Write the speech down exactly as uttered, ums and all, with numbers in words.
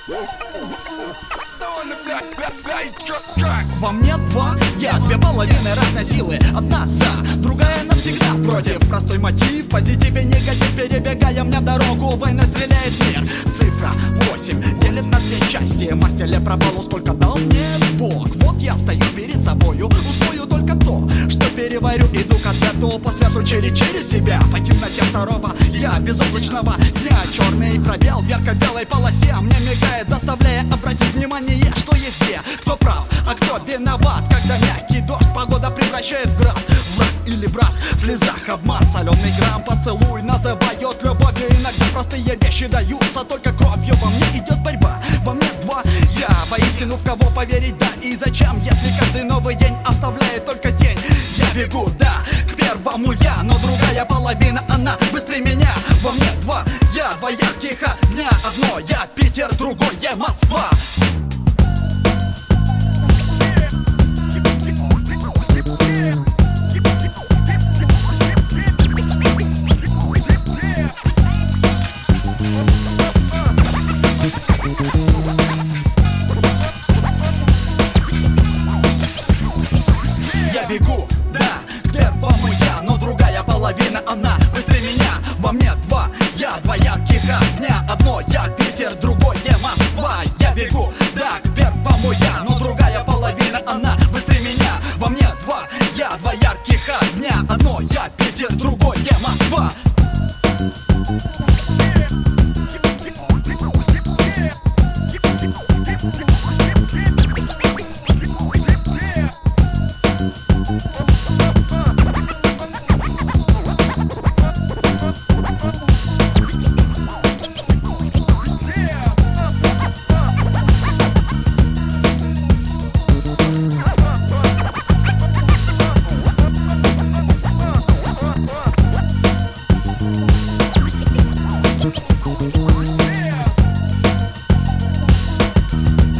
Во мне два, я две половины разной силы. Одна за, другая навсегда против. Простой мотив, позитив и негатив. Перебегая мне дорогу, война стреляет мир. Цифра восемь делит на две части. Мастер пропало, сколько дал мне Бог. Вот я стою перед собою, усвою только то, что переварю. Иду к ответу по свету через через себя. По темноте второго я безоблачного дня. Черный пробел в ярко-белой полосе мне мигает, заставляя обратить внимание, что есть где. Кто прав, а кто виноват, когда мягкий дождь погода превращает в град. Враг или брат, в слезах обман, соленый грамм, поцелуй называют любовью. Иногда простые вещи даются только кровью. Во мне идет борьба, во мне два я. Воистину в кого поверить, да и зачем, если каждый новый день оставляет только тень. Я бегу, да, к первому я, но другая половина, она быстрее меня. Во мне два я, вояк тихо дня. Одно я Питер, другой я Москва.